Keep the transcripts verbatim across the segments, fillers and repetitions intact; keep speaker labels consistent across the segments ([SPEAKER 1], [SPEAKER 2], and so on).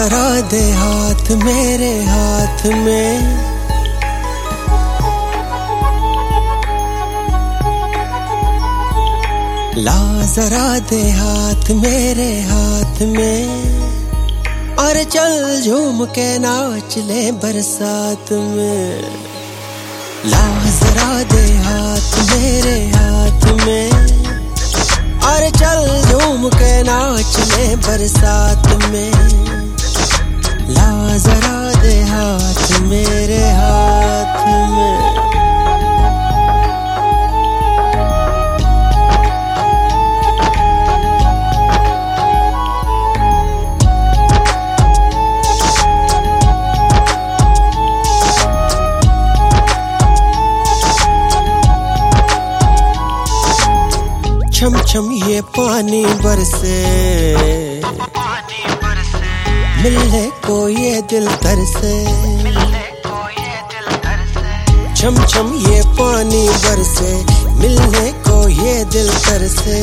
[SPEAKER 1] जरा दे हाथ मेरे हाथ में, ला जरा दे हाथ मेरे हाथ में, और चल झूम के नाच ले बरसात में। ला जरा दे हाथ मेरे हाथ में, और चल झूम के नाच ले बरसात में। ला जरा दे हाथ मेरे हाथ में। छम छम ये पानी बरसे, मिलने को ये दिल तरसे। छम छम ये पानी बरसे, मिलने को ये दिल तरसे।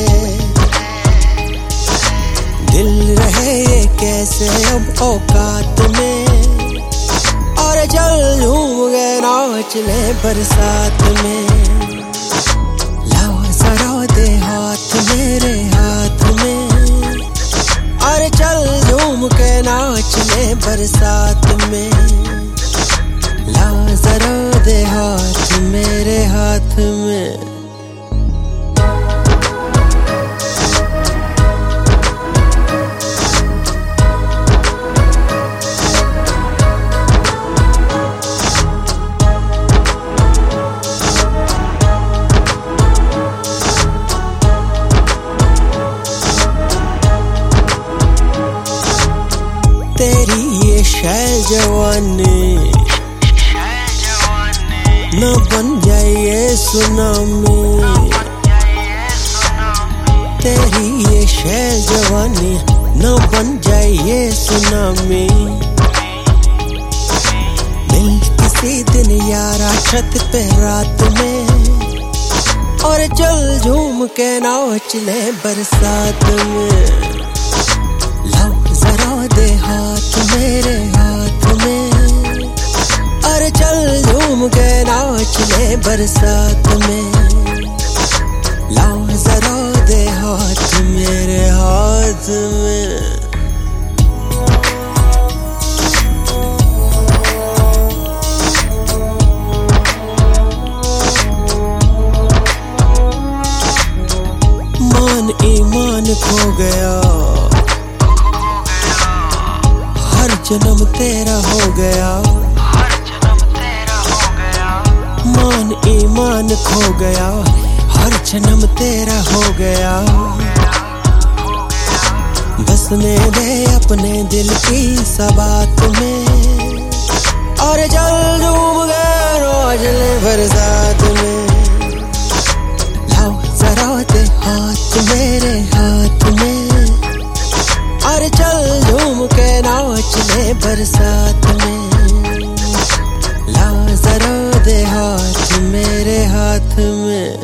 [SPEAKER 1] दिल रहे ये कैसे अब औकात में, और चल झूम गए नाच ले बरसात में। दे हाथ मेरे हाथ में, और चल झूम के नाच ले बरसात में। ला जरा दे हाथ मेरे हाथ में। तेरी ये शै जवानी न बन जाए ये सुनामी। तेरी ये शै जवानी न बन जाए ये सुनामी। मिल किसी दिन यारा छत पे रात में, और चल झूम के नाच ले बरसात में। जरा दे हाथ मेरे हाथ में, और चल झूम के नाच ले बरसात में। ला जरा दे हाथ मेरे हाथ में। मान ईमान खो गया, जन्म तेरा हो गया। मान ईमान खो गया, हर जन्म तेरा हो गया। बसने दे अपने दिल की सबात में, और चल झूम गए रोज ले बरसात में। लाओ जरा दे हाथ मेरे हाथ में, और चल झूम के नाच ले बरसात में। ला जरा दे हाथ मेरे हाथ में।